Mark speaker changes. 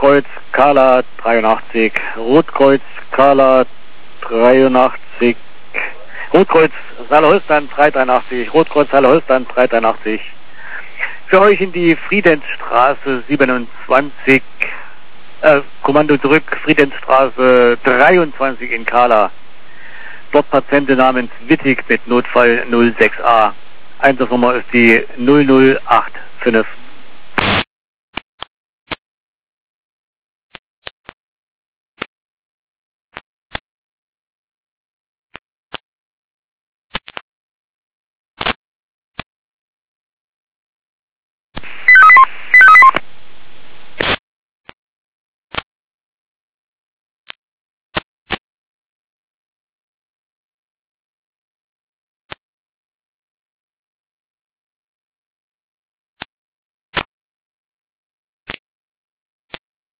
Speaker 1: Rotkreuz Kala 83, Rotkreuz Kala 83, Rotkreuz Saale-Holstein 383, Rotkreuz Saale-Holstein 383. Für euch in die Friedensstraße 27, Kommando zurück, Friedensstraße 23 in Kala. Dort Patientin namens Wittig mit Notfall 06a. Einsatznummer ist die 00859.